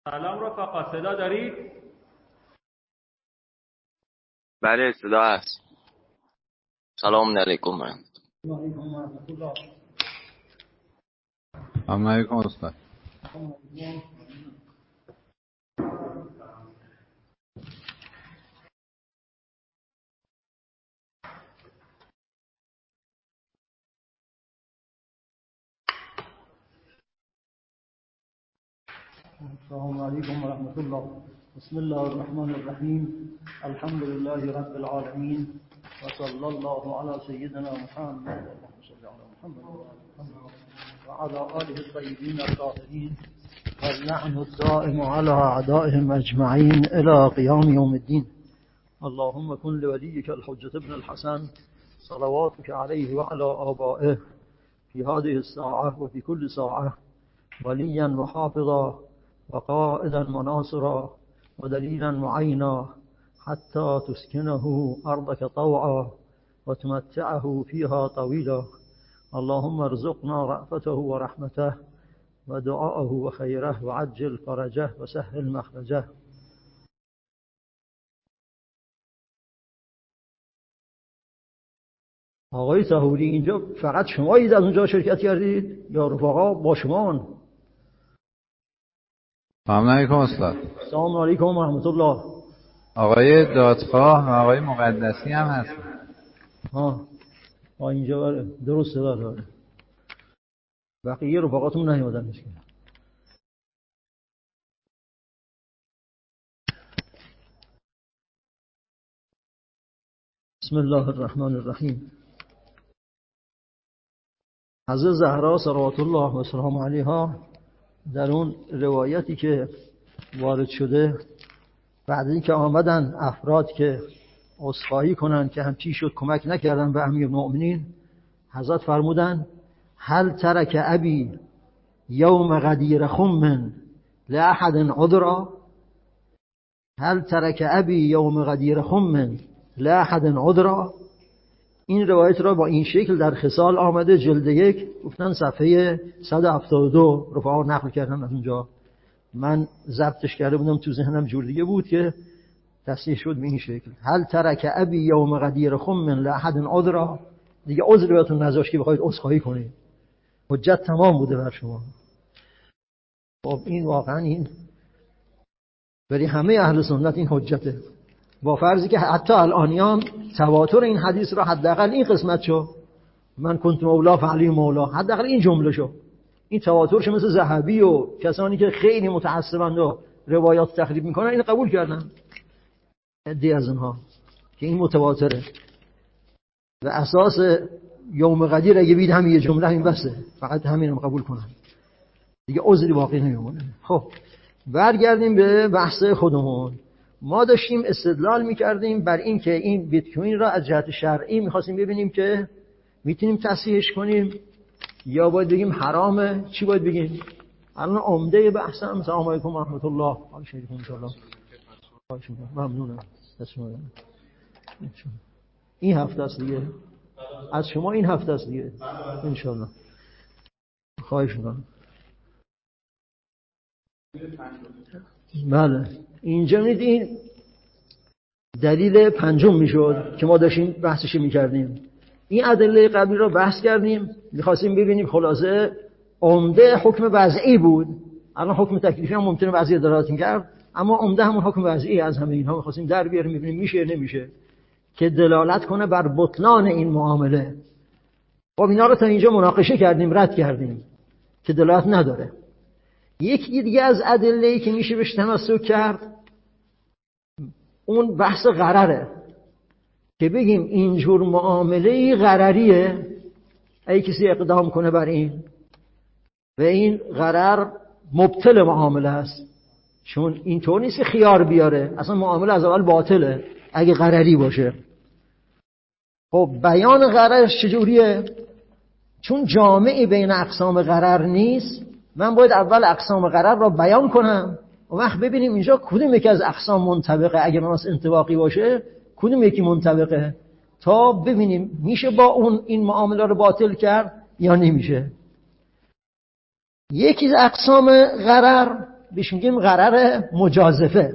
سلام رفقا، صدا دارید؟ بله صدا هست. سلام علیکم. سلام علیکم استاد. السلام عليكم ورحمة الله. بسم الله الرحمن الرحيم. الحمد لله رب العالمين وصلى الله على سيدنا محمد اللهم صل على محمد وعلى آله الطيبين الطاهرين واللعن الدائم على أعدائهم أجمعين إلى قيام يوم الدين. اللهم كن لوليك الحجة ابن الحسن صلواتك عليه وعلى آبائه في هذه الساعة وفي كل ساعة وليا وحافظا وقائدا وناصرا ودليلا معينا حتى تسكنه أرضك طوعا وتمتعه فيها طويلا. اللهم ارزقنا رأفته ورحمته ودعاءه وخيره وعجل فرجه وسهل مخرجه. آقای طهوری، اینجا فقط شمایید از اونجا شرکت کردید یا رفقا با شما؟ سلام علیکم استاد. سلام علیکم و رحمت الله. آقای دادخواه و آقای مقدسی هم هست. اینجا بله درسته. بله بقیه رفقاتون نیومدن میشه. بسم الله الرحمن الرحیم. حضرت زهرا صلوات الله و سلام علیها در اون روایتی که وارد شده بعد اینکه آمدن افراد که عذرخواهی کنن که هم چی شد کمک نکردن به امیرالمؤمنین، حضرت فرمودن هل ترک ابی یوم غدیر خم لأحد عذرا، هل ترک ابی یوم غدیر خم لأحد عذرا. این روایت را با این شکل در خصال آمده، جلد 1 گفتن صفحه 172 رفعا نقل کردن از اونجا. من ضبطش کرده بودم تو ذهنم جور دیگه بود که تصحیح شد به این شکل. هل ترک ابی یوم غدیر خم لأحد عذرا، دیگه عذر بهتون نذاشت که بخواید عذرخواهی کنید، حجت تمام بوده بر شما. خب این واقعا این برای همه اهل سنت این حجته، با فرضی که حتی الانیام تواتر این حدیث را حداقل این قسمت شو من کنت مولا فعلی مولا، حداقل این جمله شو، این تواترش مثل ذهبی و کسانی که خیلی متعصبند و روایات تخریب میکنن این قبول کردن، عده‌ای از اونها که این متواتره و اساس یوم قدیر اگه بید همین یه جمله همین بسه، فقط همین رو قبول کنن دیگه عذری باقی نمیمونه. خب برگردیم به بحث خودمون. ما داشتیم استدلال میکردیم بر این که این بیت کوین را از جهت شرعی میخواستیم ببینیم که میتونیم تصحیحش کنیم یا باید بگیم حرامه، چی باید بگیم. الان عمده بحثم. سلام علیکم و رحمت الله. حال شریکم ان شاء الله. ممنونم. این هفته است دیگه از شما، این هفته است دیگه ان شاء الله. خواهش می‌کنم. بله اینجا میدید این دلیل پنجم میشد که ما داشتیم بحثش میکردیم. این ادله قبلی رو بحث کردیم، میخواستیم ببینیم خلاصه عمده حکم وضعی بود. الان حکم تکلیفی هم ممکنه بعضی ادارات کرد، اما عمده همون حکم وضعی از همه اینها میخواستیم در بیاریم ببینیم میشه نمیشه که دلالت کنه بر بطلان این معامله. خب اینا رو تا اینجا مناقشه کردیم، رد کردیم که دلالت نداره. یکی دیگه از ادله‌ای که میشه بهش تمسک کرد اون بحث غرره، که بگیم اینجور معامله غرریه اگه کسی اقدام کنه بر این و این غرر مبطل معامله است، چون اینطور نیست خیار بیاره، اصلا معامله از اول باطله اگه غرری باشه. خب بیان غررش چجوریه؟ چون جامعی بین اقسام غرر نیست، من باید اول اقسام غرر را بیان کنم و وقت ببینیم اینجا کدوم یکی از اقسام منطبقه، اگه مناس انطباقی باشه کدوم یکی منطبقه، تا ببینیم میشه با اون این معامله رو باطل کرد یا نمیشه. یکی از اقسام غرر بهش میگیم غرر مجازفه.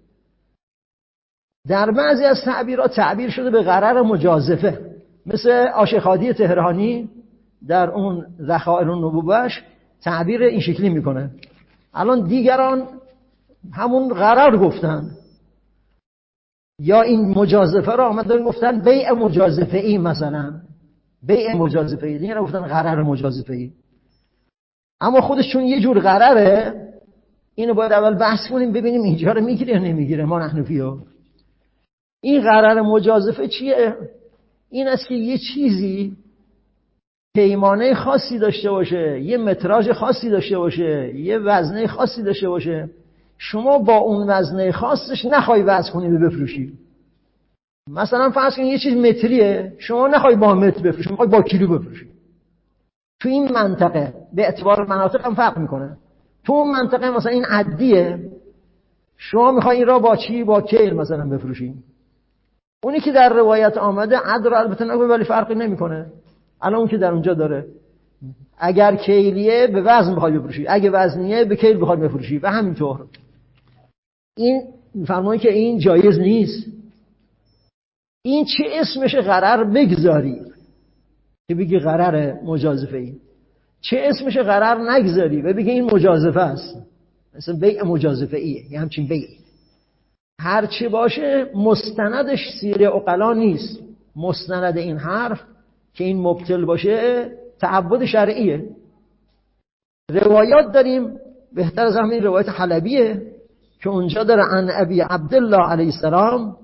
در بعضی از تعبیرات تعبیر شده به غرر مجازفه، مثل آشخادی تهرانی در اون ذخائر النبوهش تعبیر این شکلی میکنه. الان دیگران همون غرر گفتن، یا این مجازفه را آمدن گفتن بیع مجازفه ای، مثلا بیع مجازفه ای، دیگران گفتن غرر مجازفه ای. اما خودش چون یه جور غرره، اینو باید اول بحث کنیم ببینیم اینجا رو میگیره یا نمیگیره. ما نحنفی‌ها این غرر مجازفه چیه؟ این است که یه چیزی پیمانه خاصی داشته باشه، یه متراژ خاصی داشته باشه، یه وزنه خاصی داشته باشه، شما با اون وزنه خاصش نخوای وزن کنی و بفروشی. مثلا فرض کنید یه چیز متریه، شما نخوای با متر بفروشی، میخوای با کیلو بفروشی. تو این منطقه به اعتبار مناطق هم فرق میکنه. تو اون منطقه مثلا این عدیه، شما میخوای این را با چی؟ با کیل مثلا بفروشی. اونی که در روایت آمده عد رو البته نگه، ولی فرقی نمیکنه. الان اون که در اونجا داره، اگر کیلیه به وزن بخوای بفروشی، اگه وزنیه به کیل بخوای بفروشی و همینطور. این فرمایی که این جایز نیست. این چه اسمش غرر بگذاری که بگی غرر مجازفه ای، چه اسمش غرر نگذاری و بگی این مجازفه است. مثلا بیع مجازفه ایه، یه همچین بیع. هر چی باشه مستندش سیر عقلا نیست. مستند این حرف که این مبطل باشه تعبد شرعیه. روایات داریم، بهتر از همین روایت حلبیه که اونجا داره عن ابی عبدالله علیه السلام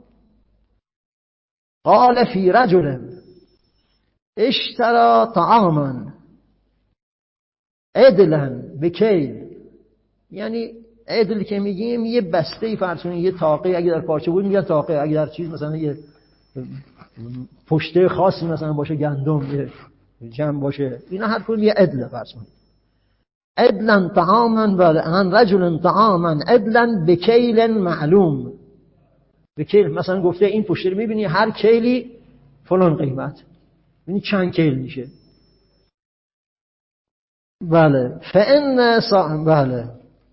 قال فی رجل اشترى طعاما عدلا بکیل. یعنی عدل که میگیم یه بسته فرسونی، یه تاقه، اگه در پارچه بود میگن تاقه، اگه در چیز مثلا یه پشته خاصی مثلا باشه، گندم یه جمع باشه، اینا هر کدوم یه عدل فرسونی. عدلا طعاما و عن رجل طعاما عدلا بکیل معلوم. بکیل مثلا گفته این پشته رو میبینی هر کیلی فلان قیمت، یعنی چند کیل میشه. بله بله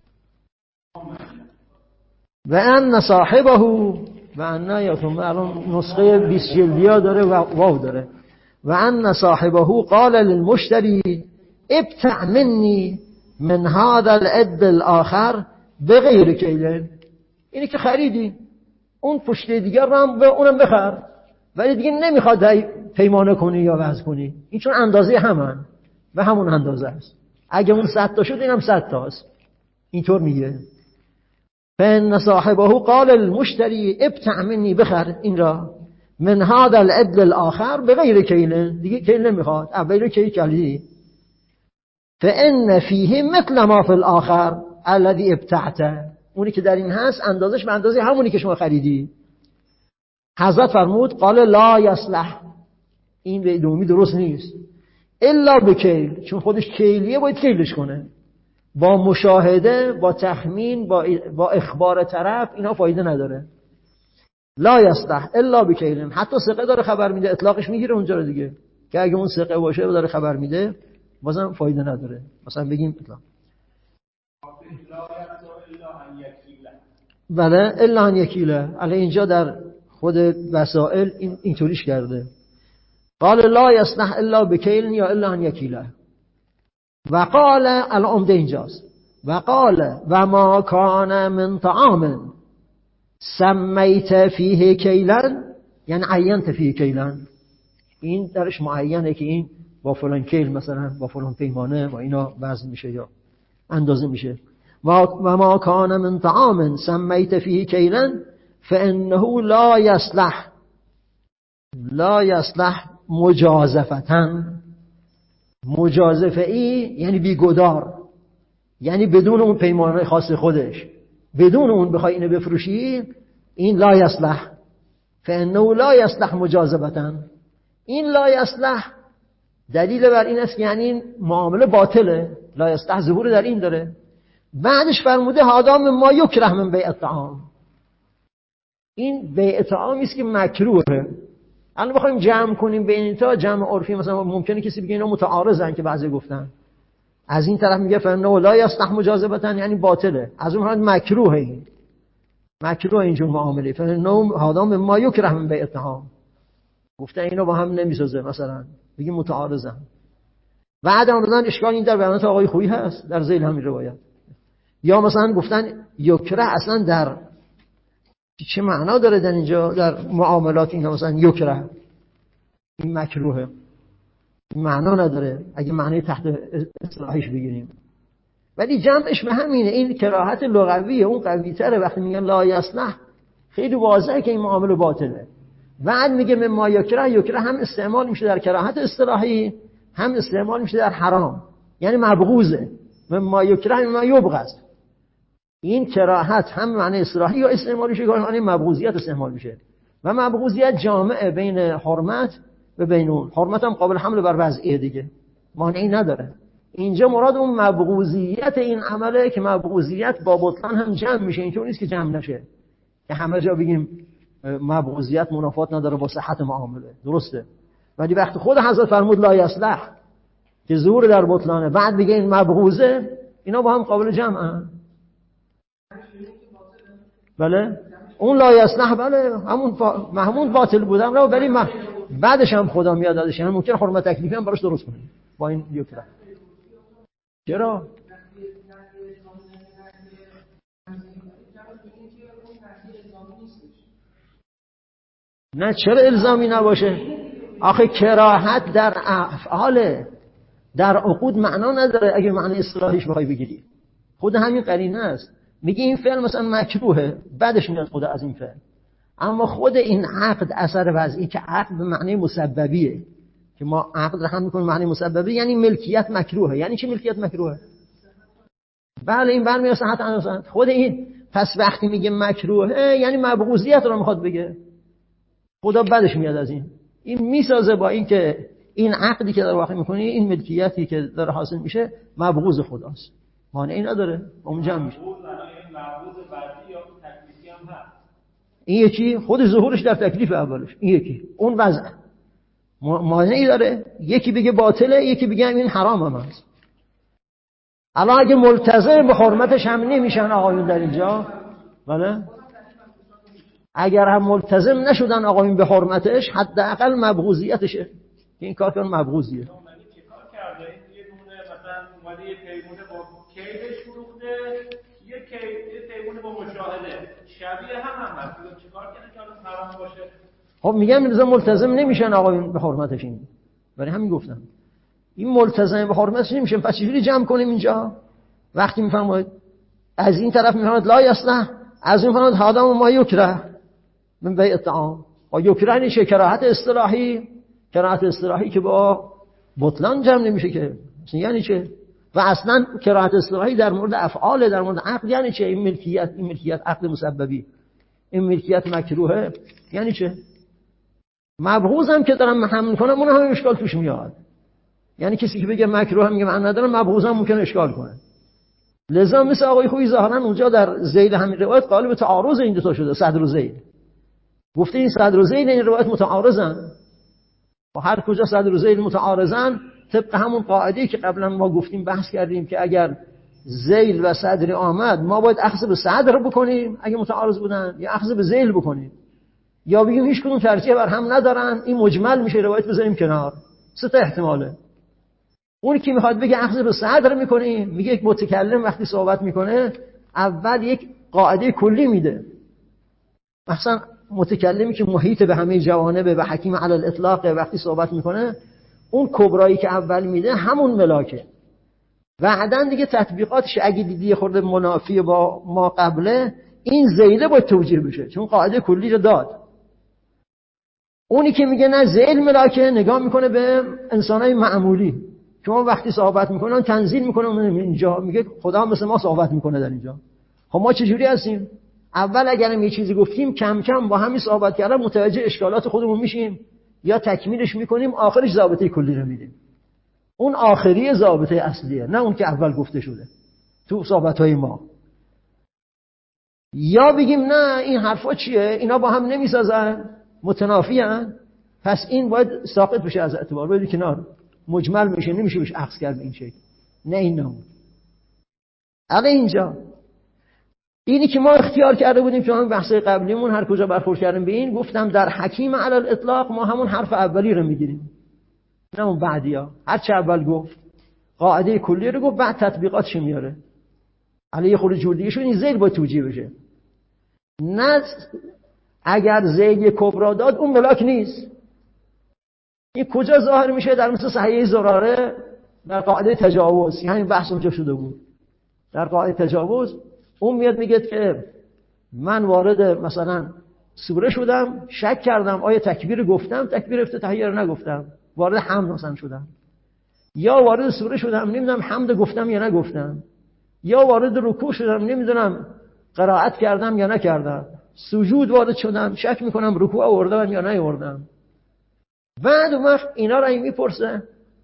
و ان صاحبه و ان یاتون الان نسخه 20 جلدیا داره و واو داره. و ان صاحبه قال للمشتری ابتع مني من هذا العد الاخر بغیر کیل. اینی که خریدی اون پشته دیگر رو هم اونم بخر، ولی دیگه نمیخواد پیمانه کنی یا وزن کنی. این چون اندازه همن و همون اندازه است. اگه اون 100 تا شد اینم 100 تاست. اینطور میگه. فان صاحبه قال المشتری ابتع مني، بخر این را، من هذا العدل الاخر بغیر کیل، دیگه کیل نمیخواد، اولی کیل کلی. فان فیه مثل ما فی الاخر الذي ابتعته، اونی که در این هست اندازش به اندازه همونی که شما خریدی. حضرت فرمود قال لا یصلح، این به دومی درست نیست، الا بکیل، چون خودش کیلیه باید کیلش کنه. با مشاهده، با تخمین، با اخبار طرف اینا فایده نداره. لا یصلح الا بکیل. حتی ثقه داره خبر میده، اطلاقش میگیره اونجا رو دیگه، که اگه اون ثقه باشه و داره خبر میده بازم فایده نداره. مثلا بگیم اطلاق بله الا ان یکیله. علی اینجا در خود وسائل اینطوریش کرده، قال لا یصلح الا بکیل یا الا ان یکیله. و قال العمده اینجاست، و قال و ما کان من طعام سمیت فیه کیلا، یعنی عینت فیه کیلا، این درش معینه که این با فلان کیل مثلا با فلان پیمانه با اینا وزن میشه یا اندازه میشه. و ما کان من طعام سمیت فیه کیلا فانه لا یصلح مجازفة. مجازفه ای یعنی بیگدار، یعنی بدون اون پیمانه خاص خودش، بدون اون بخوای اینو بفروشی، این لا یصلح. فانه لا یصلح مجازفة. این لا یصلح دلیل بر این است که یعنی این معامله باطله. لا یصلح ظهور در این داره. بعدش فرموده هذا مما یکره من بیع الطعام، این بیع طعامی است که مکروهه. الان بخوایم جمع کنیم بین تا جمع عرفی، مثلا ممکنه کسی بگه اینا متعارضن که بعضی گفتن. از این طرف میگه فانه لا یصلح مجازبه، یعنی باطله. از اون طرف مکروه، این مکروه اینجور معامله. فانه هذا مما یکره من بیع الطعام، گفته اینو با هم نمیسازه، مثلا بگیم متعارضن. بعد آمدن اشکال این در بیانات آقای خویی هست در ذیل همین روایت. یا مثلا گفتن یکره اصلا در چه معنا داره در اینجا در معاملات؟ این مثلا یکره این مکروهه، این معنا نداره اگه معنی تحت اصطلاحش بگیریم. ولی جمعش به همینه، این کراهت لغویه، اون قوی تره. وقتی میگن لا یصلح خیلی واضحه که این معامله باطله. بعد میگه مما یکره، یکره هم استعمال میشه در کراهت اصطلاحی، هم استعمال میشه در حرام، یعنی مبغوضه. مما یکره مما یبغض، این کراهت هم معنی اصطلاحی یا استعمال میشه، یا معنی مبغوضیت استعمال میشه. و مبغوضیت جامعه بین حرمت و بین اون. حرمت هم قابل حمل بر وضعیه دیگه، مانعی نداره. اینجا مراد اون مبغوضیت این عمله که مبغوضیت با بطلان هم جمع میشه، اینطور نیست که جمع نشه که همه جا بگیم مبغوضیت منافات نداره با صحت معامله، درسته. ولی وقتی خود حضرت فرمود لا یصلح که ظهور در بطلانه، بعد بگه این مبغوضه، اینا با هم قابل جمعن. بله اون لا یصلح، بله همون باطل بودم رو، ولی بعدش هم خدا میاد دادش، هم ممکن حرمت تکلیفی هم براش درست کنیم با این یکره. چرا؟ نه چرا الزامی نباشه؟ آخه کراهت در افعال، در عقود معنا نداره اگه معنی اصطلاحیش بخوای بگیری. خود همین قرینه است، میگه این فعل مثلا مکروهه، بعدش میاد خدا از این فعل. اما خود این عقد اثر وضعی که عقد به معنی مسببیه، که ما عقد رو هم میکنیم معنی مسببی، یعنی ملکیت مکروهه. یعنی چی ملکیت مکروهه؟ بله این برمیاد صحت انسان خود این. پس وقتی میگه مکروهه یعنی مبغوضیت رو میخواد بگه. خدا بعدش میاد از این میسازه با این که این عقدی که در واقع میکنی، این ملکیتی که داره حاصل میشه مبغوض خداست، مانعی نداره، اونجا میشه. این یکی خود ظهورش در تکلیف اولش، این یکی اون وضع مانعی داره. یکی بگه باطله، یکی بگه این حرام هم هست. الان اگه ملتزم به حرمتش هم نمیشن آقایون در اینجا، بله اگر هم ملتزم نشدن آقایون به حرمتش، حداقل مبغوضیتشه که این کار مبغوضیه. یه پیمونه با کیدش فروخته، یه پیمونه با مشاهده، شبیه هم هست. چیکار کنه که الان حرام باشه؟ خب میگم این ملتزم نمیشن آقایون به حرمتش، این برای همین گفتم این ملتزم به حرمتش نمیشن. پس چجوری جمع کنیم اینجا؟ وقتی میفهمید از این طرف میفهمید لا یصلح، از این میفهمید هذا ما یکره من بیع الطعام. و یکره نیشه کراهت اصطلاحی، کراهت اصطلاحی که با بطلان جمع نمیشه که. یعنی چه؟ و اصلا کراهت اصطلاحی در مورد افعال، در مورد عقد یعنی چه؟ این ملکیت عقد مسببی، این ملکیت مکروهه یعنی چه؟ مبغوض هم که دارم حمل کنم اون هم اشکال توش میاد. یعنی کسی که بگه مکروه میگه من ندارم، مبغوض هم ممکنه اشکال کنه. لذا مثل آقای خویی ظاهرا اونجا در ذیل همین روایت قالب تعارض این دو تا شده، صدر و ذیل. گفته این صدر و ذیل این روایت متعارضن. و هر کجا صدر و ذیل متعارضن، طبق همون قاعده‌ای که قبلا ما گفتیم بحث کردیم که اگر ذیل و صدر آمد ما باید اخذ به صدر بکنیم اگه متعارض بودن، یا اخذ به ذیل بکنیم، یا بگیم هیچ کدوم ترجیح بر هم ندارن، این مجمل میشه روایت بذاریم کنار. سه تا احتماله. اون که میخواد بگه اخذ به صدر میکنیم، میگه یک متکلم وقتی صحبت میکنه اول یک قاعده کلی میده. مثلا متکلمی که محیط به همه جوانب و حکیم علی الاطلاق وقتی صحبت میکنه، اون کبرایی که اول میده همون ملاکه. بعدن دیگه تطبیقاتش اگه دیدی خورده منافی با ما قبله، این ذیله باید توجیه بشه چون قاعده کلی رو داد. اونی که میگه نه ذیل ملاکه، نگاه میکنه به انسانای معمولی که ما وقتی صحبت میکنن تنزیل میکنن اینجا، میگه خدا مثل ما صحبت میکنه در اینجا. خب ما چجوری هستیم؟ اول اگرم یه چیزی گفتیم کم کم با همین صحبت کردن متوجه اشکالات خودمون میشیم، یا تکمیلش میکنیم، آخرش ضابطه کلی رو میدیم. اون آخری ضابطه اصلیه، نه اون که اول گفته شده تو صحبت‌های ما. یا بگیم نه این حرفا چیه، اینا با هم نمیسازن، متنافیان، پس این باید ساقط بشه از اعتبار، باید کنار، مجمل میشه، نمیشه بهش اخذ کرد این شکل. نه این نمون. الان اینجا اینی که ما اختیار کرده بودیم تو همین بحث قبلیمون هر کجا برخورد کردیم به این گفتم در حکیم علی الاطلاق ما همون حرف اولی رو میگیریم نه اون بعدیا. هر چه اول گفت قاعده کلی رو گفت بعد تطبیقاتش میاره. علی خود جوردیه شو این زید با توجیه بشه. نه اگر زید کبرا داد اون ملاک نیست. این کجا ظاهر میشه؟ در مثل صحیح زراره در قاعده تجاوز. همین بحث اونجا شده بود. در قاعده تجاوز اون میاد میگه که من وارد مثلا سوره شدم شک کردم آیا تکبیر گفتم تکبیر افتتاحیه رو نگفتم وارد حمد مثلا شدم یا وارد سوره شدم نمیدونم حمد گفتم یا نگفتم یا وارد رکوع شدم نمیدونم قرائت کردم یا نکردم سجود وارد شدم شک میکنم رکوع آوردم یا نیاوردم. بعد اون وقت اینا رو این میپرسه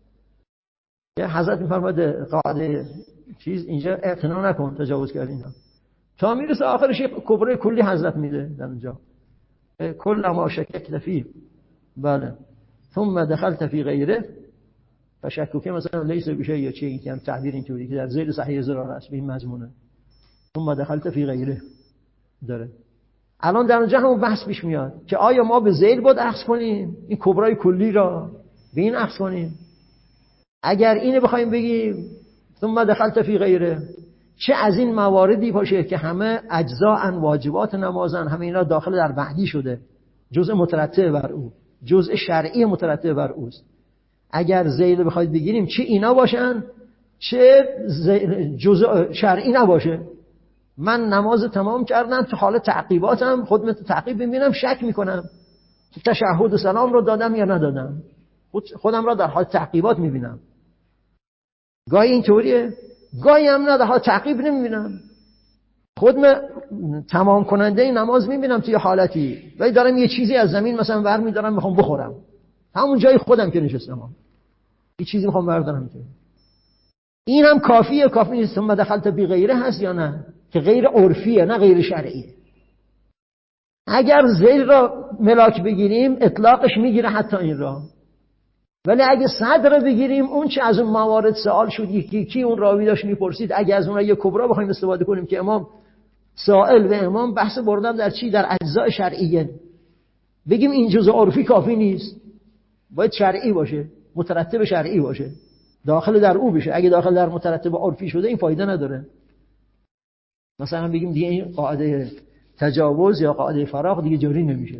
یه حضرت میفرماده قاعده چیز اینجا اعتنا نکن تجاوز کردی اینا تا میرسه آخرش کبره کلی حضرت میده در اونجا کل ما شککت فیه بله ثم دخلت فی غیره فشکوکه مثلا لیس بشه یا چه این تعبیر اینطوری که در زیر صحیح زرار است به این مضمونه ثم دخلت فی غیره داره. الان در اونجا همون بحث پیش میاد که آیا ما به زید باید اخذ کنیم این کبرای کلی را به این اخذ کنیم؟ اگر اینو بخوایم بگیم ثم دخلت فی غیره چه از این مواردی باشه که همه اجزاء واجبات نمازن همه اینا داخل در بعدی شده جزء مترتب بر او جزء شرعی مترتب بر اوست. اگر زید بخواید بگیریم چه اینا باشن چه جزء شرعی نباشه. من نماز تمام کردم تو حال تعقیباتم خودم تعقیب ببینم شک میکنم تشهد و سلام رو دادم یا ندادم خودم را در حال تعقیبات میبینم. گاهی اینطوریه گاهی هم نه در حال تعقیب نمیبینم خودم تمام کننده این نماز میبینم توی حالتی ولی دارم یه چیزی از زمین مثلا ور میدارم میخوام بخورم همون جای خودم که نشستم یه چیزی میخوام بردارم این هم کافیه کافی نیست. ثم دخلت بی غیره هست یا نه که غیر عرفیه نه غیر شرعیه. اگر زیر را ملاک بگیریم اطلاقش میگیره حتی این را ولی اگه صدر بگیریم اون چه از اون موارد سوال شد کی اون راوی داشت میپرسید اگه از اون را یک کبرا بخوایم استفاده کنیم که امام سائل و امام بحث بردن در چی در اجزاء شرعیه بگیم این جزء عرفی کافی نیست باید شرعی باشه مترتب شرعی باشه داخل در او بشه. اگه داخل در مترتب عرفی شده این فایده نداره. مثلا بگیم دیگه این قاعده تجاوز یا قاعده فراغ دیگه جاری نمیشه.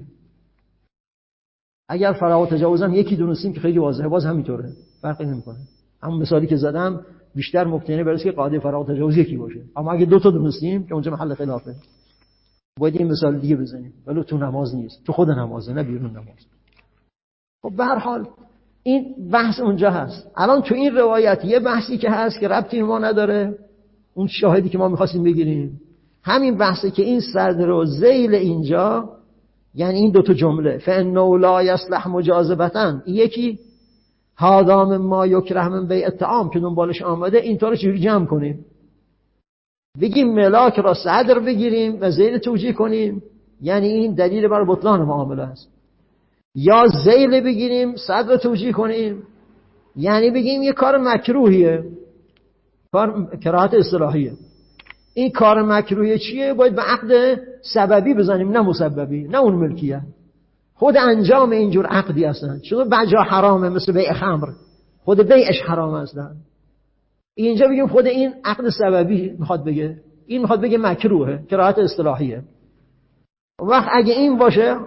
اگر فراغ و تجاوز هم یکی دونستیم که خیلی واضحه باز همینطوره فرقی نمیکنه. همون مثالی که زدم بیشتر مبتنی بر اینکه قاعده فراغ و تجاوز یکی باشه اما اگه دو تا دونستیم که اونجا محل خلافه باید این مثال دیگه بزنیم ولی تو نماز نیست تو خود نمازه نه بیرون نماز. خب به هر حال این بحث اونجا هست. الان تو این روایت یه بحثی که هست که ربطی ما نداره اون شاهدی که ما می‌خواستیم بگیریم همین بحثه که این صدر و ذیل اینجا یعنی این دو تا جمله فإنه لا يصلح مجازبتن یکی هادام ما یکره من بیع الطعام که دنبالش آمده اینطور چجوری جمع کنیم بگیم ملاک را صدر بگیریم و ذیل توجیه کنیم یعنی این دلیل بر بطلان معامله است یا ذیل بگیریم صدر توجیه کنیم یعنی بگیم یه کار مکروهیه کار کراهت اصطلاحیه. این کار مکروه چیه؟ باید به عقد سببی بزنیم نه مسببی نه اون ملکیه خود انجام اینجور عقدی هستن چون بجا حرامه مثل بیع خمر خود بیعش حرام هستن اینجا بگیم خود این عقد سببی میخواد بگه این میخواد بگه مکروهه کراهت اصطلاحیه. وقت اگه این باشه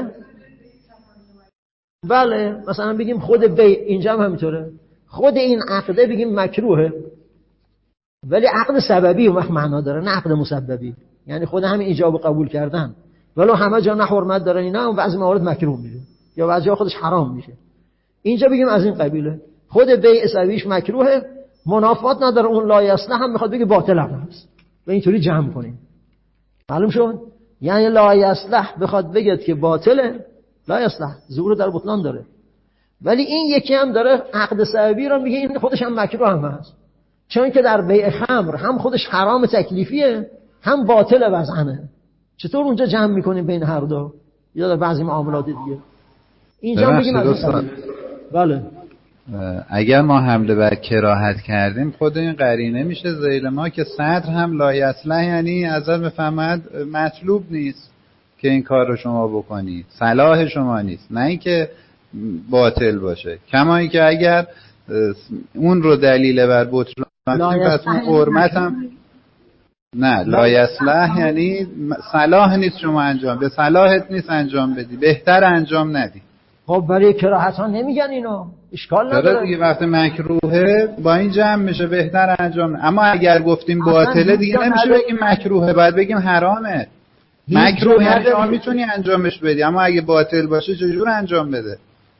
بله مثلا بگیم خود بیع اینجا هم همینطوره خود این عقده بگیم مکروهه ولی عقد سببی اون وقت معنا داره نه عقد مسببی یعنی خود همین ایجاب قبول کردن ولو همه جا نه حرمت داره اینا اون بعضی موارد مکروه میشه یا بعضی جا خودش حرام میشه. اینجا بگیم از این قبیله خود بیع سببیش مکروهه منافات نداره اون لا یصلح هم میخواد بگه باطل است و اینطوری جمع کنیم معلوم شد یعنی لا یصلح بخواد بگه که باطله لا یصلح ظهور در بطلان داره ولی این یکی هم داره عقد سببی رو میگه این خودش هم مکروه هم هست چون که در بیع خمر هم خودش حرام تکلیفیه هم باطل وضعنه چطور اونجا جمع میکنیم بین هر دو یا در بعضی معاملات دیگه اینجا بگیم از بله اگر ما حمله بر کراهت کردیم خود این قرینه میشه ذیل ما که صدر هم لایصلح، یعنی ازت بفهمد مطلوب نیست که این کار رو شما بکنید، صلاح شما نیست، نه اینکه باطل باشه. کما اینکه اگر اون رو دلیل بر بطلان پس اون حرمت هم نه. لایصلح یعنی صلاح نیست شما انجام، به صلاحت نیست انجام بدی، بهتر انجام ندی. خب برای کراهت ها نمیگن اینو، اشکال نداره دیگه. وقتی مکروهه با این جمع میشه بهتر انجام. اما اگر گفتیم باطله دیگه نمیشه بگیم مکروهه، باید بگیم حرامه. مکروه یعنی شما میتونی انجامش بدی، اما اگه باطل باشه چجور انجام بده؟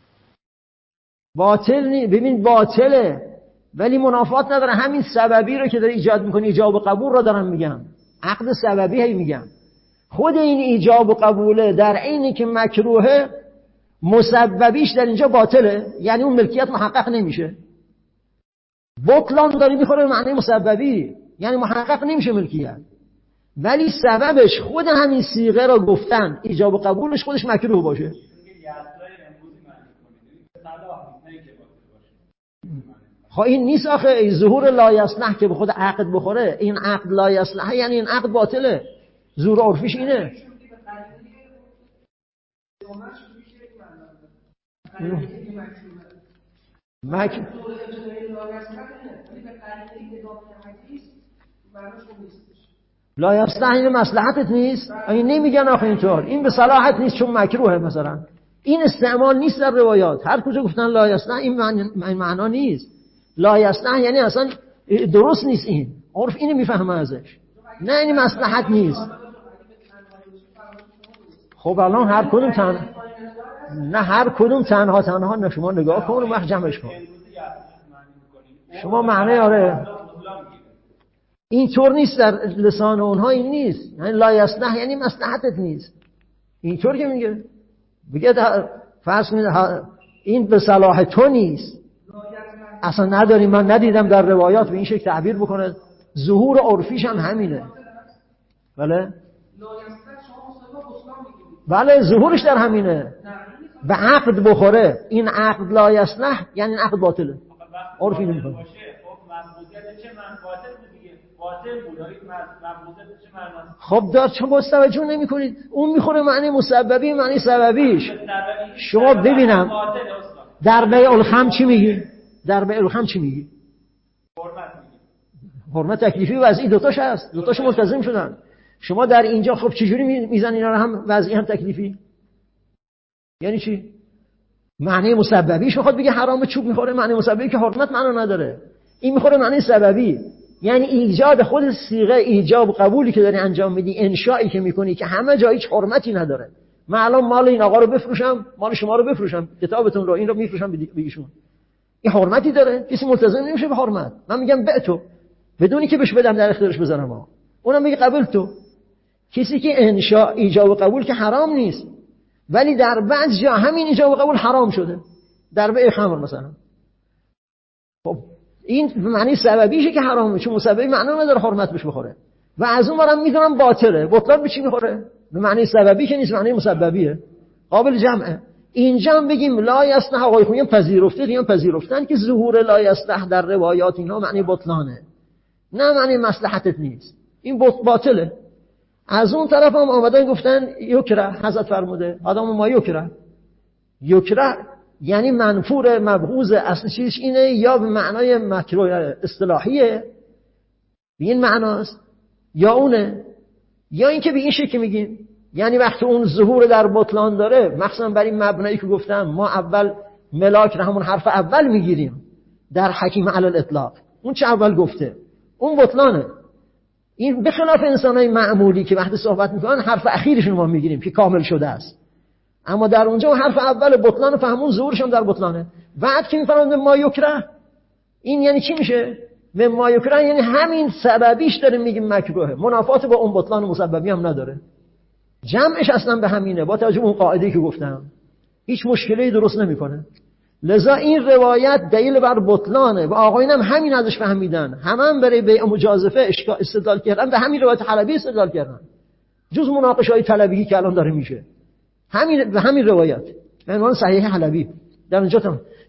باطل ببین باطله ولی منافات نداره. همین سببی رو که داره ایجاد میکنه، ایجاب و قبول رو دارم میگم، عقد سببی هی میگم. خود این ایجاب و قبوله در عینی که مکروهه، مسببیش در اینجا باطله، یعنی اون ملکیت محقق نمیشه. بطلان داره میخوره معنی مسببی، یعنی محقق نمیشه ملکیت، ولی سببش خود همین صیغه رو گفتن ایجاب و قبولش خودش مکروه باشه. خب این نیست آخه ظهور لایصلح که به خود عقد بخوره. این عقد لایصلح یعنی این عقد باطله، ظهور عرفیش اینه. لایصلح این مصلحتت نیست، این نمیگن آخه اینطور، این به صلاحت نیست چون مکروهه. مثلا این استعمال نیست در روایات، هر کجا گفتن لایصلح این معنا نیست. لایصلح یعنی اصلا درست نیست، این عرف اینو میفهمه ازش، نه این مصلحت نیست. خب الان هر کدوم نه هر کدوم تنها شما نگاه کن و وقت جمعش کن. شما معنی آره اینطور نیست در لسان اونها، این نیست. یعنی لایصلح یعنی مصلحتت نیست، اینطور که میگه بگه فرض کنید این به صلاح تو نیست، اصلا نداریم. من ندیدم در روایات به این شکل تعبیر بکنه. ظهور عرفیش هم همینه. بله ظهورش در همینه، به عقد بخوره. این عقد لایصلح یعنی این عقد باطله، عرفی نمیکنه. خب دار چون باز توجه نمی کنید، اون میخوره معنی مسببی معنی سببیش. شما ببینم در بیع الخمر چی میگی؟ در بیع الخمر چی میگی؟ حرمت تکلیفی و وضعی دوتاش هست، دوتاش ملتزم شدن. شما در اینجا خب چجوری میزن اینا رو هم وضعی هم تکلیفی؟ یعنی چی؟ معنی مسببیش میخواد بگه حرام چوب میخوره، معنی مسببی که حرمت معنا نداره. این میخوره معنی سببی، یعنی ایجاد خود صیغه ایجاب و قبولی که داری انجام میدی، انشایی که میکنی که همه جا هیچ حرمتی نداره. من الان مال این آقا رو بفروشم، مال شما رو بفروشم، کتابتون رو این رو میفروشم بگیشون، این حرمتی داره؟ کسی ملتزم نمیشه به حرمت. من میگم به تو بدونی که بهش بدم در اختیارش بذارم، اونم میگه قبول تو. کسی که انشاء ایجاب و قبول که حرام نیست، ولی در بعض جا همین ایجاب و قبول حرام شده، در بیع خمر مثلا. خب این معنی سببیشه که حرامه، چون مسببی معنا نداره حرمت بهش بخوره. و از اون برم میدونم باطله. بطلان به چی میخوره؟ به معنی سببی که نیست، معنی مسببیه، قابل جمعه. اینجا هم بگیم لا یصلح، آقای خویی پذیرفتن که ظهور لا یصلح در روایات اینا معنی بطلانه، نه معنی مصلحتت نیست، این باطله. از اون طرف هم آمدن گفتن یکره، حضرت فرموده آدم ما یکره یعنی منفور مبغوض، اصل چیزش اینه، یا به معنای مکروه اصطلاحیه به این معناست، یا اونه، یا اینکه به این شکل میگیم یعنی وقتی اون ظهور در بطلان داره، مخصوصا برای این مبنایی که گفتم ما اول ملاک رو همون حرف اول میگیریم در حکیم علی الاطلاق، اون چه اول گفته اون بطلانه. این به خلاف انسانای معمولی که وقتی صحبت میکنن حرف اخیرشون ما میگیریم که کامل شده است، اما در اونجا حرف اول بطلان فهمون ظهورش هم در بطلانه. بعد که میفرمایند ما یکره، این یعنی چی میشه؟ به ما یکره یعنی همین سببیش داریم میگیم مکروهه، منافات با اون بطلان مسببی هم نداره، جمعش اصلا به همینه. با توجه به اون قاعده‌ای که گفتم هیچ مشکلی درست نمیکنه. لذا این روایت دلیل بر بطلانه و آقایون هم همین ازش فهمیدن، هم برای بیع مجازفه استدلال کردن، به همین روایت حلبی استدلال کردن، جز مناقشه‌های طلبی که الان داره میشه، همین به همین روایت به عنوان صحیح حلبی در اونجا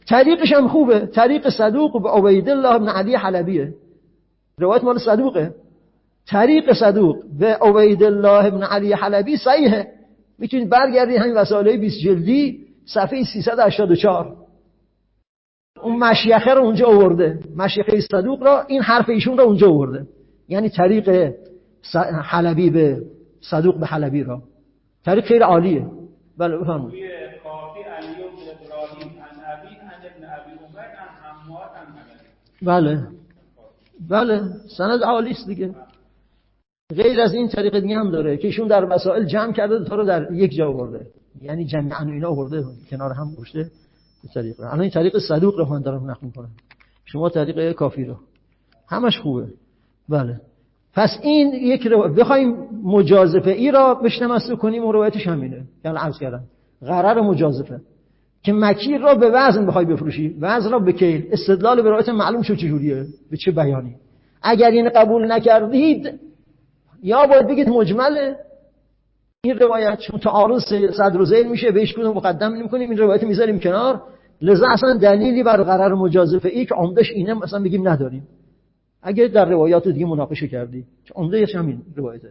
طریقش هم خوبه. طریق صدوق به عبیدالله بن علی حلبیه، روایت مال صدوقه. طریق صدوق به عبیدالله بن علی حلبی صحیحه. میتونید برگردید همین وسائل 20 جلدی صفحه 384 اون مشیخه رو اونجا آورده، مشیخه صدوق را، این حرف ایشون رو اونجا آورده، یعنی طریق حلبی به صدوق به حلبی را. طریق خیلی عالیه. بله بفرمایید. کافی علی بن ابراهیم عن ابی عن ابن ابی عمر عن حماد عن حلبی. بله بله سند عالی است دیگه. غیر از این طریق دیگه هم داره که ایشون در مسائل جمع کرده تا رو در یک جا آورده، یعنی جمعاً اینا آورده کنار هم گذاشته طریق. الان این طریق صدوق رو من دارم نقل می‌کنم، شما طریق کافی رو، همش خوبه. بله پس این یک بخوایم مجازفه ای را بشنمسته کنیم و روایتش همینه که الان عرض کردم، غرر مجازفه که مکیر را به وزن بخوای بفروشی، وزن را به کیل، استدلال به روایت معلوم شد چجوریه، به چه بیانی. اگر این قبول نکردید یا باید بگید مجمله این روایت، چون تعارض صدر و ذیل میشه، بهش کدوم مقدم نمی‌کنیم، این روایت میذاریم کنار. لذا اصلا دلیلی بر غرر مجازفه ای که عمدش اینه مثلا بگیم نداریم. اگه در روایات دیگه مناقشه کردی که عمدهش همین روایته.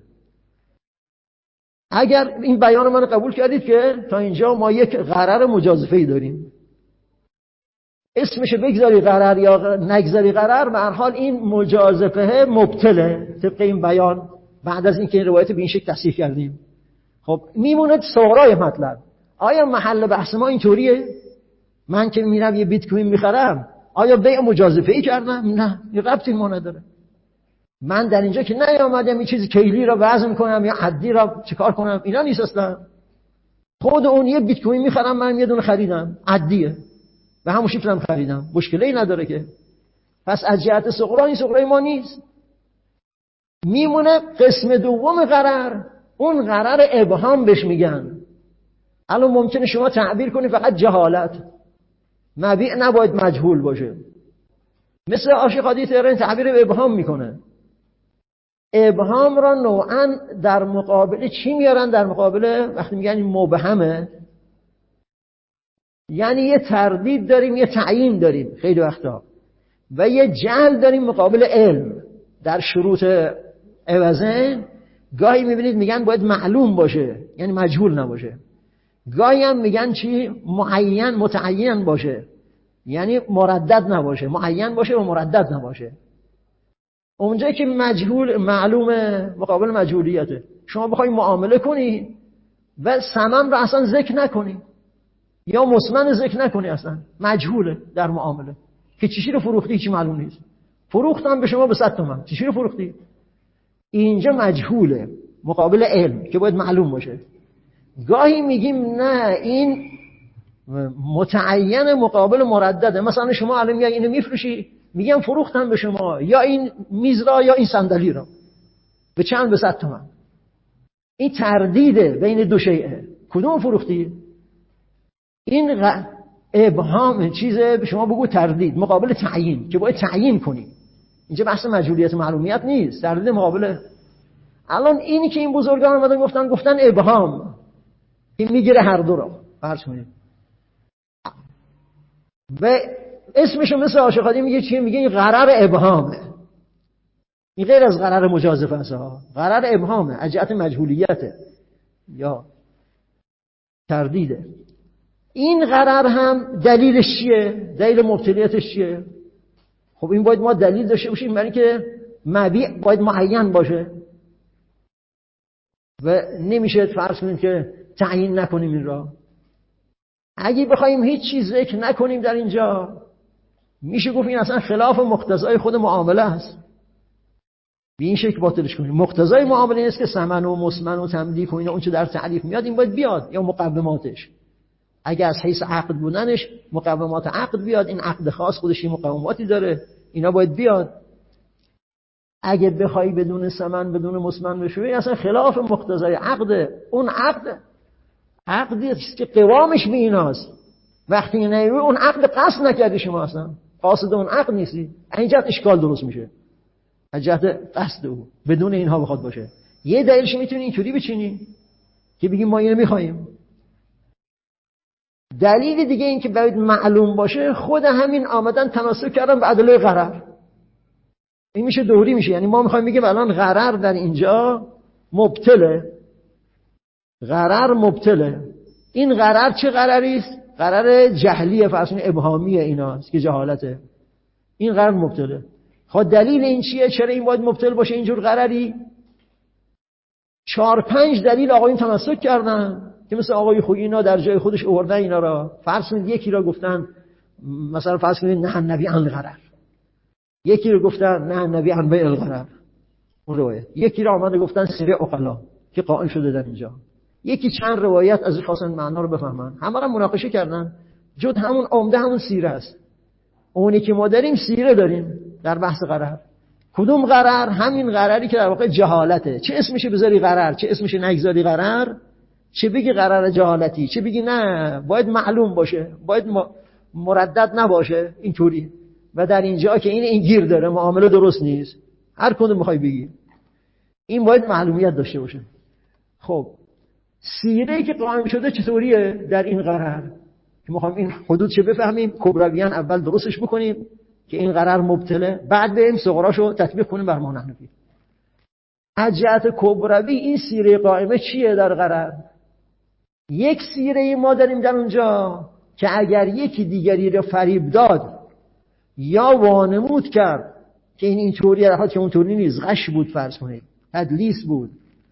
اگر این بیان من قبول کردید که تا اینجا ما یک غرر مجازفه ای داریم، اسمش بگذاری غرر یا نگذاری غرر، به هر حال این مجازفه مبطله طبق این بیان بعد از اینکه این روایت به این شکل تصحیح کردیم. خب میمونه سوالای مطلب، آیا محل بحث ما اینطوریه؟ من که میرم یه بیت کوین میخرم آیا بیع مجازفه ای کردم؟ نه، این ربطی ما نداره. من در اینجا که نیامدم این چیزی کیلی را وزن کنم یا عدی را چیکار کنم، اینا نیست اصلا. خود اون یه بیت کوین میخرم، من یه دونه خریدم عدیه و همون شکلم خریدم، مشکلی نداره که. پس از جهت سغرا این سغرای ما نیست. میمونه قسم دوم غرر، اون غرر ابهام بهش میگن. الان ممکنه شما تعبیر کنی فقط جهالت، مبیع نباید مجهول باشه. مثل عاشقادی تهران تعبیر ابهام میکنه. ابهام را نوعا در مقابل چی میارن؟ در مقابل وقتی میگن این مبهمه، یعنی یه تردید داریم، یه تعیین داریم خیلی وقتا، و یه جهل داریم مقابل علم. در شروط عوضین گاهی میبینید میگن باید معلوم باشه یعنی مجهول نباشه، گاهی هم میگن چی؟ معین متعین باشه یعنی مردد نباشه، معین باشه و مردد نباشه. اونجایی که مجهول معلومه مقابل مجهولیته، شما بخوای معامله کنی و ثمن رو اصلا ذکر نکنی یا مسمن ذکر نکنی، اصلا مجهوله در معامله که چیزی رو فروختی چی معلوم نیست، فروختم به شما به 100 تومن، چیزی رو فروختی، اینجا مجهوله مقابل علم که باید معلوم باشه. گاهی میگیم نه این متعین مقابل مردده، مثلا شما الان میگی اینو میفروشی، میگم فروختم به شما یا این میز را یا این صندلی را به چند؟ به 100 تومن. این تردیده بین دو شیء، کدوم فروختی؟ این ابهام چیزه، به شما بگو تردید مقابل تعیین که باید تعیین کنی. اینجا بحث مجهولیت معلومیت نیست، تردید مقابل. الان اینی که این بزرگان اومدن گفتن ابهام، این میگیره هر دو رو فرض کنید و اسمشو مثل عاشقادی میگه چیه؟ میگه این غرر ابهامه. این غیر از غرر مجازفه است ها، غرر ابهامه، از جهت مجهولیته یا تردیده. این غرر هم دلیلش چیه؟ دلیل مبتلیتش چیه؟ خب این باید ما دلیل داشته باشیم برای که مبیع باید معین باشه و نمیشه فرض کنیم که تعیین نکنیم این را. اگه بخوایم هیچ چیز ذکر نکنیم در اینجا، میشه گفت این اصلا خلاف مقتضای خود معامله است، به این شکل باطلش کنیم. مقتضای معامله این است که ثمن و مسمن و تملیک و اینا اون چه در تعریف میاد این باید بیاد، یا مقوماتش. اگه از حیث عقد بودنش مقومات عقد بیاد، این عقد خاص خودش این مقوماتی داره، اینا باید بیاد. اگه بخوای بدون ثمن بدون مسمن بشوی اصلا خلاف مقتضای عقد. اون عقدی است که قوامش به ایناست. وقتی نمیری اون عقد قصد نکردی، شما اصلا قاصد اون عقد نیستی، این جهت اشکال درست میشه، از جهت قصد او بدون اینها بخواد باشه. یه دلیلش میتونی اینطوری بچینی که بگیم ما اینو میخوایم، دلیل دیگه این که باید معلوم باشه، خود همین آمدن تناسب کردن به ادله غرر. این میشه دوری میشه. یعنی ما میخوایم بگیم الان غرر در اینجا مبطله. غرر مبطله. این غرر چه غرری است؟ غرر جهلیه، فرض کنید ابهامیه، ایناست که جهالته. این غرر مبطله. خب دلیل این چیه؟ چرا این باید مبطل باشه اینجور غرری؟ 4-5 دلیل آقایون تمسک کردن که مثل آقای خویی اینا در جای خودش آوردن اینا را. فرض کنید یکی را گفتن مثلا فرض کنید نه نبی عن غرر، یکی رو گفتن نه نبی عن بیع الغرر، اون روایت. یکی را آمده گفتن سیره عقلا که قائم شده در اینجا. یکی چند روایت از خواستن معنا رو بفهمن، همه را مناقشه کردن. جد همون عمده همون سیره است. اونی که ما داریم سیره داریم در بحث غرر. کدوم غرر؟ همین غرری که در واقع جهالته. چه اسمشه بذاری غرر، چه اسمشه نگذاری غرر، چه بگی غرر جهالتی، چه بگی نه باید معلوم باشه، باید مردد نباشه اینطوری. و در اینجا که این گیر داره، معامله درست نیست، هر کدوم میخوای بگی، این باید معلومیت داشته باشه. خب سیره‌ای که قائم شده چطوریه در این غرر که میخوام این حدودش بفهمیم؟ کبرویان اول درستش بکنیم که این غرر مبطله، بعد بریم صغراشو تطبیق کنیم بر ما نحنفی. از جهت کبروی این سیره قائمه چیه در غرر؟ یک سیره ما داریم در اونجا که اگر یکی دیگری رو فریب داد یا وانمود کرد که این اینطوریه، در حالی که اونطوری نیست، غش بود، فرض کنید تدلیس بود،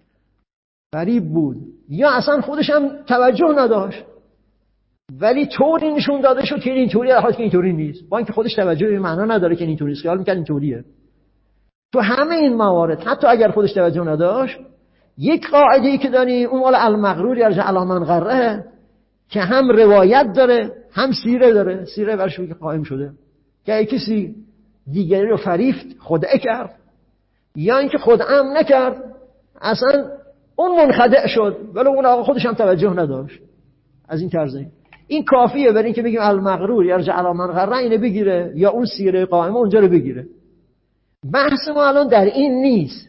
فریب بود، یا اصلا خودش هم توجه نداشت ولی طوری نشون داده شد که اینطوریه، در حالی که اینطوری نیست، با اینکه خودش توجه به معنا نداره که اینطوری است، خیال می‌کنه اینطوریه. تو همه این موارد حتی اگر خودش توجه نداشت، یک قاعده‌ای که داریم اون مال المغرور یرجع علی من غره، که هم روایت داره هم سیره داره. سیره برش که قائم شده که کسی دیگری رو فریفت، خدعه کرد، یا اینکه خدعه هم نکرد، اصلا اون منخدع شد ولی اون آقا خودش هم توجه نداشت. از این طرزه این کافیه برای اینکه بگیم المغرور یرجع علی من غره اینو بگیره، یا اون سیره قائمه اونجا رو بگیره. بحث ما الان در این نیست،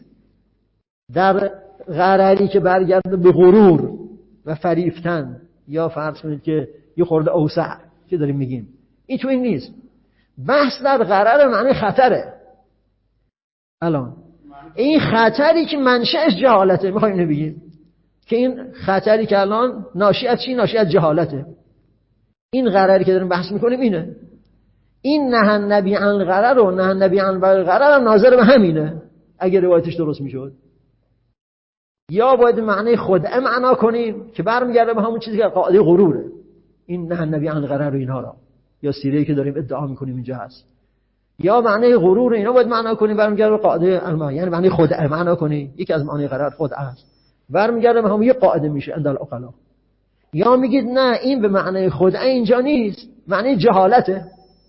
در غرری که برگرده به غرور و فریفتن، یا فرض کنید که یه خورده اوسع که داریم میگیم، این تو این نیست. بحث در غرر معنی خطره. الان این خطری که منشأش جهالته، میخوایم اینو بگیم که این خطری که الان ناشی از چی؟ ناشی از جهالته. این غرری که داریم بحث میکنیم اینه. این نهى النبی عن الغرر و نهى النبی عن بیع الغرر ناظر به همینه. اگه روایتش درست میشد، یا باید معنی خدعه معنا کنیم که برمیگرده به همون چیزی که قاعده غروره، این نهى النبی عن الغرر و اینها را، یا سیره‌ای که داریم ادعا میکنیم اینجا هست، یا معنی غرور اینا باید معنا کنیم برمیگرده به قاعده علما، یعنی معنی خدعه معنا کنیم. یکی از معنی غرر خدعه است، برمیگرده به همون یه قاعده میشه عند العقلا. یا میگید نه این به معنی خدعه اینجا نیست، معنی جهالته.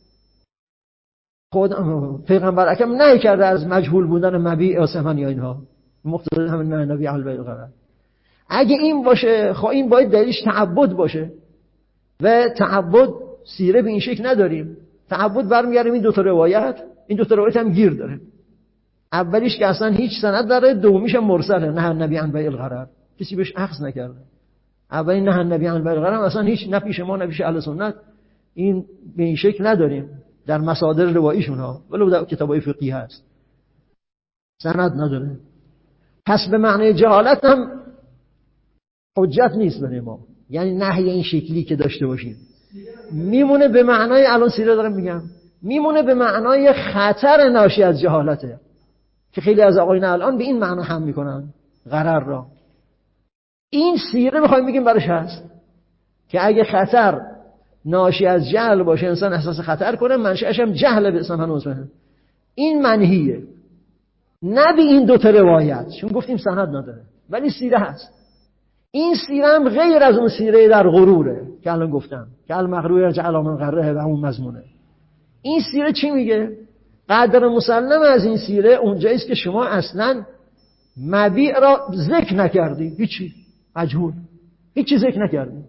خود پیغمبر اکرم نهی کرده از مجهول بودن مبیع یا ثمن یا اینها، مقتضای همین نبی علی بیع الغرر. اگه این باشه خب این باید دلیلش تعبد باشه، و تعبد سیره به این شکل نداریم. تعبد برمیگردیم این دو تا روایت، این دو تا روایت هم گیر داره. اولیش که اصلا هیچ سند داره، دومیش هم مرسله، نه نبی عن بیع الغرر، کسی بهش اخذ نکرده. اولی نه نبی عن بیع الغرر اصلا هیچ، نه پیش ما نه پیش اهل سنت این به این شکل نداریم در مصادر رواییشون ها، ولو در کتابای فقهی هست، سند نداره. پس به معنی جهالت هم حجت نیست برای ما، یعنی نهی این شکلی که داشته باشیم میمونه به معنای، الان سیره دارم میگم، میمونه به معنای خطر ناشی از جهالته که خیلی از آقایون الان به این معنا هم میکنن غرر را. این سیره میخوایم بگیم برش هست که اگه خطر ناشی از جهل باشه، انسان احساس خطر کنه، منشأش هم جهل به اسم هنوزه، این منهیه. نه به این دوتا روایت، چون گفتیم سند نداره ولی سیره هست. این سیره هم غیر از اون سیره در غروره که الان گفتم که المغرور یرجع علی من غره و اون مضمونه. این سیره چی میگه؟ قدر مسلم از این سیره اونجاییست که شما اصلا مبیع را ذکر نکردی، هیچی، مجهول، هیچی ذکر نکردی.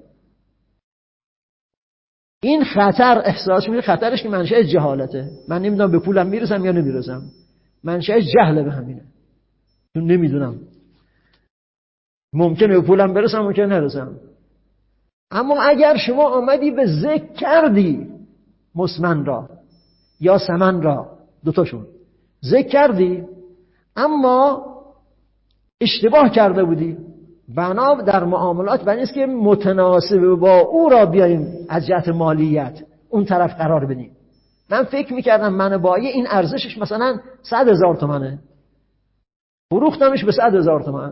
این خطر احساس میشه، خطرش که منشأ جهالته، من نمیدونم به پولم میرسم یا نمیرسم، منشأ جهل به همینه، چون نمیدونم، ممکنه به پولم برسم ممکنه نرسم. اما اگر شما آمدی به ذکر کردی مسمن را یا سمن را، دوتاشون ذکر کردی اما اشتباه کرده بودی، بنا در معاملات بنا است که متناسب با او را بیاییم از جهت مالیت اون طرف قرار بدیم. من فکر میکردم من بایع این ارزشش مثلا 100,000 تومنه، فروختمش به 100,000 تومن.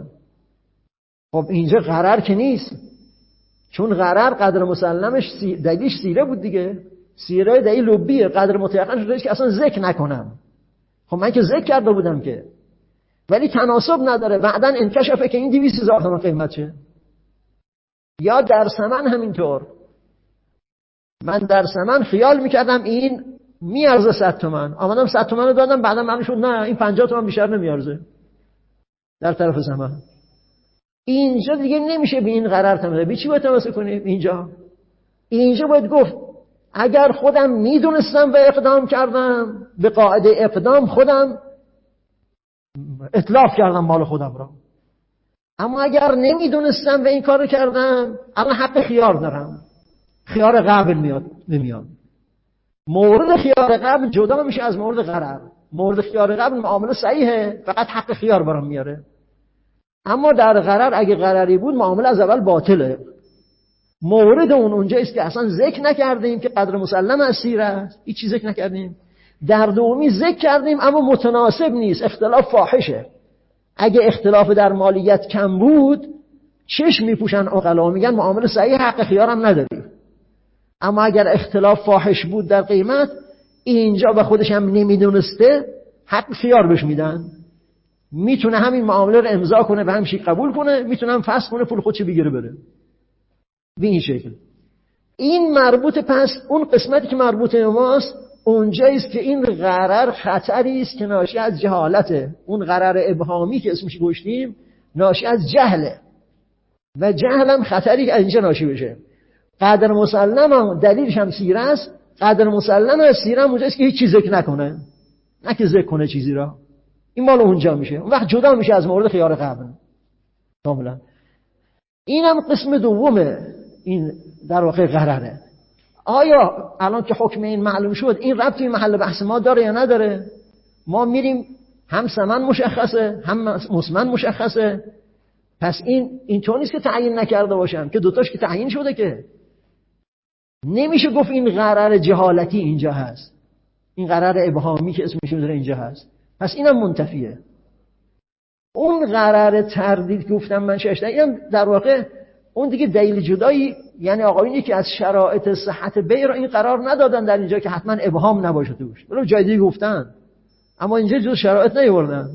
خب اینجا غرر که نیست، چون غرر قدر مسلمش دلیلش سیره بود دیگه، سیره دلیل لبیه، قدر متيقن شده که اصلا ذکر نکنم. خب من که ذکر کرده بودم که، ولی تناسب نداره. بعدن انکشفه که این 200,000 تومان قیمته. یا در ثمن همینطور، من در ثمن خیال میکردم این میارزه 100 تومان، آمدم 100 تومان رو دادم، بعدا معلوم شد نه این 50 تومان بیشتر نمیارزه در طرف ثمن. اینجا دیگه نمیشه به این غرر تمام. بی چی باید تماسک کنیم؟ اینجا باید گفت اگر خودم میدونستم و اقدام کردم، به قاعده اقدام خودم اتلاف کردم مال خودم را. اما اگر نمیدونستم و این کارو کردم، الان حق خیار دارم. خیار قبل نمیاد. مورد خیار قبل جدا میشه از مورد غرر. مورد خیار قبل معامله صحیحه، فقط حق خیار برام میاره. اما در غرر اگه غرری بود معامله از اول باطله. مورد اونجا است که اصلا ذکر نکردیم که قدر مسلم از سیره است، هیچ چیز ذکر نکردیم. در دومی ذکر کردیم اما متناسب نیست، اختلاف فاحشه. اگه اختلاف در مالیت کم بود چشم میپوشن عقلا، میگن معامله صحیح، حق خیار هم نداری. اما اگر اختلاف فاحش بود در قیمت، اینجا به خودش هم نمیدونسته، حق خیار بهش میدن. میتونه همین معامله رو امضا کنه و همشی قبول کنه، میتونه هم فسخ کنه پول خودش بگیره بره. به این شکل. این مربوط، پس اون قسمتی که مربوط به ماست اونجایی است که این غرر خطری است که ناشی از جهالته. اون غرر ابهامی که اسمش گذاشتیم ناشی از جهله و جهل هم خطری که از اینجا ناشی بشه. قدر مسلم هم دلیلش هم سیره است. قدر مسلم از سیره هم اونجاست که هیچ چیز ذکر نکنه، نه که ذکر کنه چیزی را. این مال اونجا میشه، اون وقت جدا میشه از مورد خیار قبل کاملا. این هم قسم دومه، این در واقع غرره. آیا الان که حکم این معلوم شد این ربطی محل بحث ما داره یا نداره؟ ما میریم هم ثمن مشخصه هم مسمن مشخصه، پس این اینطور نیست که تعیین نکرده باشم که دوتاش که تعیین شده که نمیشه گفت این غرر جهالتی اینجا هست، این غرر ابهامی که اسمش میذاره اینجا هست، پس اینم منتفیه. اون غرر تردید گفتم من ششته، اینم در واقع اون دیگه دلیل جدایی، یعنی آقایونی که از شرایط صحت بیع را این قرار ندادن در اینجا که حتما ابهام نباشه توش، ولی جای دیگه گفتن اما اینجا جز شرایط نیاوردن.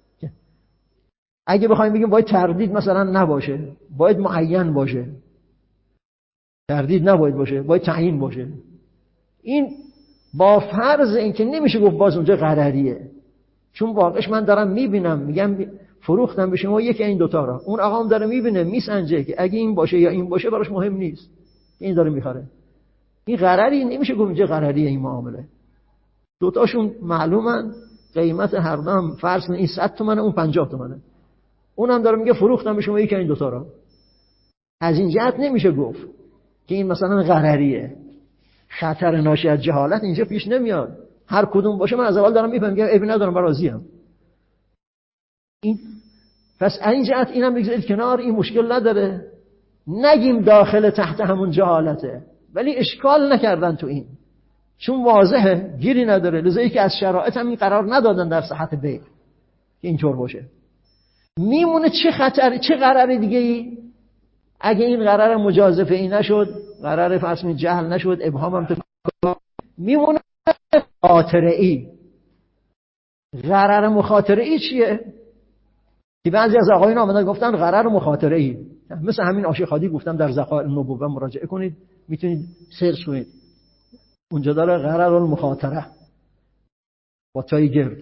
اگه بخوایم بگیم باید تردید مثلا نباشه، باید معین باشه، تردید نباید باشه، باید تعیین باشه. این با فرض اینکه نمیشه گفت باز اونجا غرریه، چون واقعش من دارم میبینم، میگم فروختم به شما یکی این دوتا را، اون آقام داره میبینه میسنجه که اگه این باشه یا این باشه براش مهم نیست، این داره میخره. این غرری نمیشه گفت اینجا غرریه. این معامله دوتاشون معلومن، قیمت هر دم فرض این 100 تومنه اون 50 تومنه، اونم داره میگه فروختم به شما یکی این دوتا را. از این جهت نمیشه گفت که این مثلا غرریه. خطر ناشی از جهالت اینجا پیش نمیاد. هر کدوم باشه من از اول دارم میفهمم که عیبی ندارم، راضیم. این پس این جهت اینم بگذارید کنار، این مشکل نداره. نگیم داخل تحت همون جهالته، ولی اشکال نکردن تو این، چون واضحه گیری نداره. لذایی که از شرایط هم این قرار ندادن در صحت بیع که اینطور باشه. میمونه چه خطر، چه قرار دیگه ای اگه این قرار مجازفه ای نشد، قرار فرض می جهل نشد، ابهام هم میمونه مخاطره ای. قرار مخاطره ای چیه؟ که بعضی از آقایون آمدن گفتن قرار مخاطره ای، مثل همین عاشق خادی گفتم در ذخائر النبوه مراجعه کنید، میتونید سرچ کنید اونجا داره قرار المخاطره با تای گرد.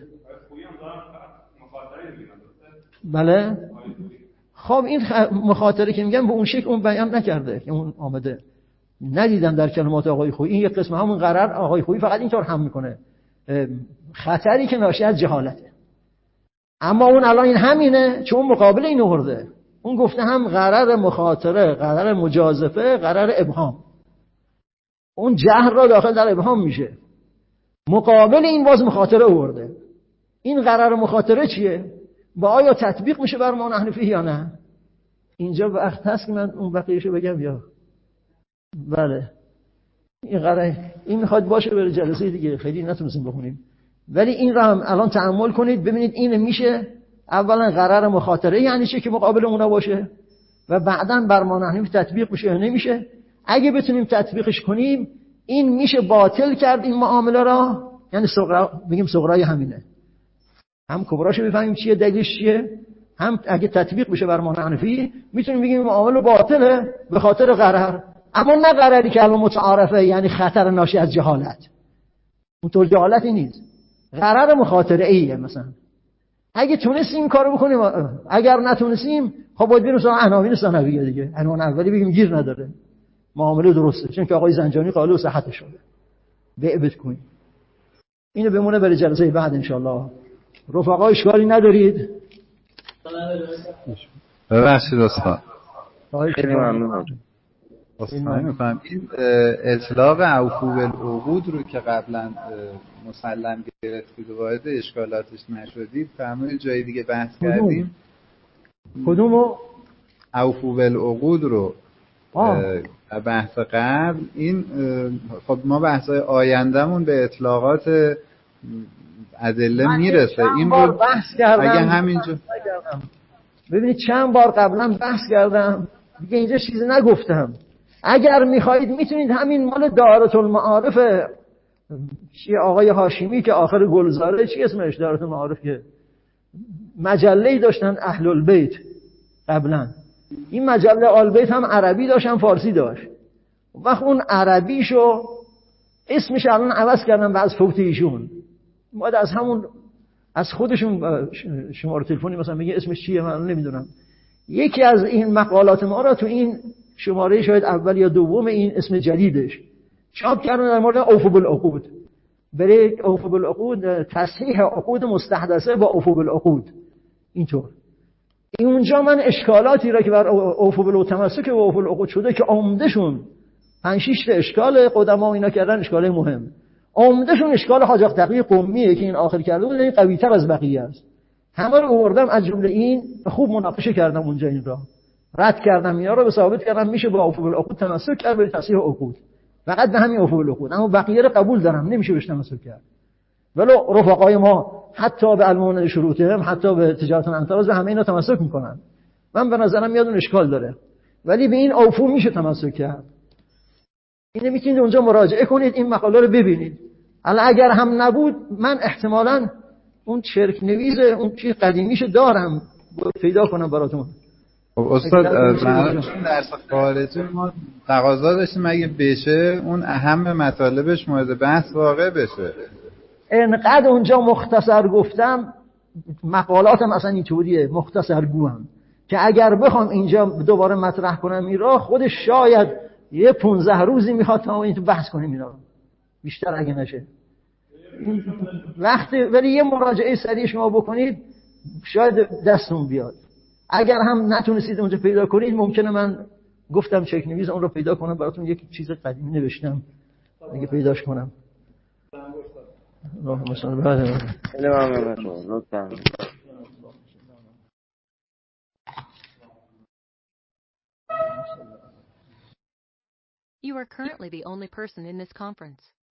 بله خب این مخاطره که میگم به اون شکل اون بیان نکرده که اون آمده، ندیدم در کلمات آقای خویی. این یک قسم همون قرار آقای خویی فقط اینطور هم میکنه، خطری که ناشی از جهالته. اما اون الان این همینه، چون مقابل این آورده. اون گفته هم غرر مخاطره، غرر مجازفه، غرر ابهام. اون جهر را داخل در ابهام میشه. مقابل این باز مخاطره آورده. این غرر مخاطره چیه؟ با آیا تطبیق میشه بر ما نحن فیه یا نه؟ اینجا وقت هست که من اون بقیه‌شو بگم یا بله. این غرر این میخواد باشه برای جلسه دیگه، خیلی نتونستیم بخونیم. ولی این را هم الان تأمل کنید ببینید این میشه. اولا غرر مخاطره یعنی چه که مقابل اونا باشه و بعداً بر ما نحن تطبیق میشه یا نمیشه. اگه بتونیم تطبیقش کنیم این میشه باطل کرد این معامله را. یعنی صغرا بگیم صغرای همینه، هم کبراشو بفهمیم چیه، دلیلش چیه، هم اگه تطبیق بشه بر ما حنفی میتونیم بگیم معامله باطله به خاطر غرر. اما نه غرری که الان متعارفه، یعنی خطر ناشی از جهالت. اونطور جهالتی نیست، غرر مخاطره ایه. مثلا اگه تونستیم این کارو بکنیم، اگر نتونستیم خب باید بریم سراغ عناوین ثانویه دیگه. عنوان اولی بگیم گیر نداره، معامله درسته، چون که آقای زنجانی قائل به صحتش شده. بعبت کنیم. اینو بمونه برای جلسه بعد ان شاء الله. رفقا اشکالی ندارید؟ ببخشید استاد. خیلی ممنونم. اصلا می‌فهم این اطلاق اوفو بالعقود رو که قبلا مسلم گرفتید و وارد اشکالاتش نشدید، فرمایید جای دیگه بحث کردیم. کدومو؟ اوفو بالعقود رو بحث قبل. این خب ما بحث‌های آیندهمون به اطلاقات ادله میرسه. این رو بحث کردم. اگه همینجا ببینید چند بار قبلا بحث کردم دیگه، اینجا چیزی نگفتم. اگر میخواهید میتونید همین مال دارة المعارف چیه آقای هاشمی که آخر گلزاره، چی اسمش دارة المعارف، که مجله‌ای داشتن اهل البیت قبلا. این مجله آل بیت هم عربی داشت هم فارسی داشت. وقت اون عربیشو اسمش الان عوض کردن بعد از فوت ایشون. باید از همون از خودشون شماره تلفنی مثلا میگه اسمش چیه من نمیدونم. یکی از این مقالات ما را تو این شماره شاید اول یا دوم این اسم جدیدش چاپ کردن در مورد اوفو بالعقود. برای اوفو بالعقود تصحیح عقود مستحدثه با اوفو بالعقود. اینطور اونجا من اشکالاتی را که بر اوفو بالعقود تمسک و اوفو بالعقود شده که عمدهشون 5-6 تا اشکال قدما اینا کردن، اشکال مهم. عمدهشون اشکال حاج آقا تقی قمیه که این آخر کرده بود، این قوی‌تر از بقیه است. همه رو آوردم از جمله این خوب مناقشه کردم اونجا، این را رد کردم، اینا رو به ثابت کردم میشه با اوفو بالعقود تمسک کرد به تصحیح عقود، فقط به همین اوفو بالعقود. اما بقیه رو قبول دارم نمیشه بهش تمسک کرد. ولو رفقای ما حتی به المون شروطهم، حتی به تجارت الانتراز، به همه اینا تمسک میکنن. من به نظرم میاد اون اشکال داره، ولی به این اوفو میشه تمسک کرد. اینو میتونید اونجا مراجعه کنید، این مقاله رو ببینید. حالا اگر هم نبود من احتمالاً اون چرک نویز اون چیز قدیمیشو دارم پیدا کنم براتون. خب استاد درس خارجی ما تقاضا داشتیم اگه بشه اون اهم مطالبش مورد بحث واقع بشه. انقدر اونجا مختصر گفتم، مقالاتم اصلا اینطوریه مختصر گوام که اگر بخوام اینجا دوباره مطرح کنم این را خودش شاید یه 15 روزی میخواد تا این تو بحث کنیم اینا، بیشتر اگه نشه. وقتی ولی یه مراجعه سریع شما بکنید شاید دستون بیاد. اگر هم نتونستید اونجا پیدا کنید ممکنه من گفتم چک نویس اون رو پیدا کنم براتون، یک چیز قدیمی نوشتم اگه پیداش کنم. اللهم صل علی محمد. You are currently the only person in this conference.